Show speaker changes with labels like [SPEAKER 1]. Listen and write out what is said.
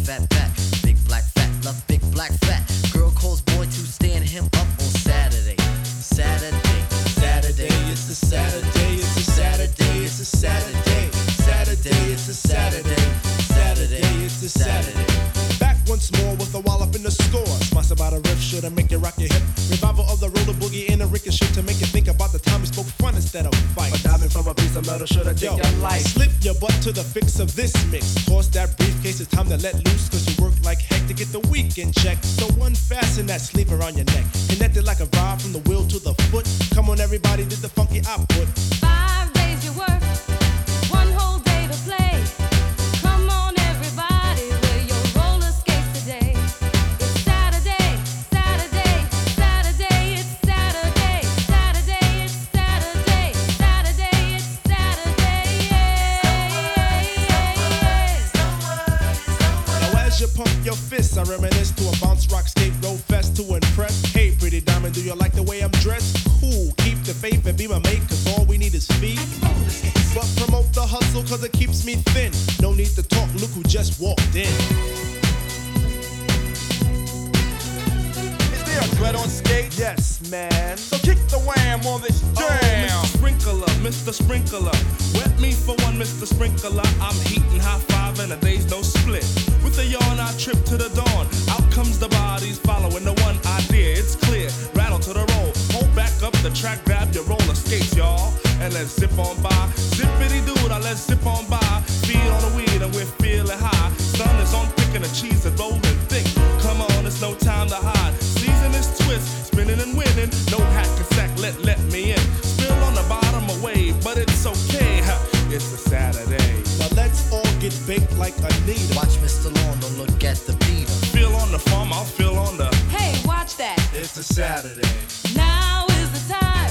[SPEAKER 1] fat back. Big black fat, love big black fat. Girl calls boy to stand him up on Saturday. Saturday, Saturday, it's a Saturday, it's a Saturday, it's a Saturday. Saturday, it's a Saturday. Saturday, it's a Saturday.
[SPEAKER 2] Back once more with a wallop in the score. Smash about a riff, shoulda make you rock your hip. Revival of the roller boogie in a ricochet to make you think about the time we spoke fun instead of fight.
[SPEAKER 3] A diamond from a piece of metal shoulda taken your life.
[SPEAKER 2] Slip your butt to the fix of this mix. Toss that briefcase, it's time to let loose. Cause you work like heck to get the weekend check. So unfasten that sleeve around your neck. Connected like a vibe from the wheel to the foot. Come on everybody, did the funky output.
[SPEAKER 4] 5 days you work, one whole day to play. Come on everybody, wear your roller skates today. It's Saturday, Saturday, Saturday, it's Saturday, Saturday, it's Saturday, Saturday, it's Saturday,
[SPEAKER 2] Now as you pump your fists, I reminisce to a bounce rock skate road fest to impress. Hey pretty diamond, do you like the way I'm dressed? Cool, keep the faith and be my mate, cause all we need is feet. But promote the hustle cause it keeps me thin. No need to talk, look who just walked in.
[SPEAKER 3] Is there a dread on skate?
[SPEAKER 2] Yes, man.
[SPEAKER 3] So kick the wham on this jam.
[SPEAKER 5] Oh, Mr. Sprinkler, Mr. Sprinkler. Wet me for one, Mr. Sprinkler. I'm heating high five and a day's no split. With a yawn, I trip to the dawn. Out comes the bodies following the one idea. It's clear, rattle to the roll. Hold back up the track, grab your roller skates, y'all. And let's zip on by. Zippity doo, now let's zip on by. Feed on the weed and we're feeling high. Sun is on picking the cheese and rolling thick. Come on, it's no time to hide. Season is twist, spinning and winning. No hack and sack, let me in. Spill on the bottom away, but it's okay. It's a Saturday.
[SPEAKER 2] Now let's all get baked like Anita.
[SPEAKER 1] Watch Mr. Lawn, don't look at the beat.
[SPEAKER 5] Feel on the farm, I'll feel on the.
[SPEAKER 4] Hey, watch that.
[SPEAKER 3] It's a Saturday.
[SPEAKER 4] Now is the time.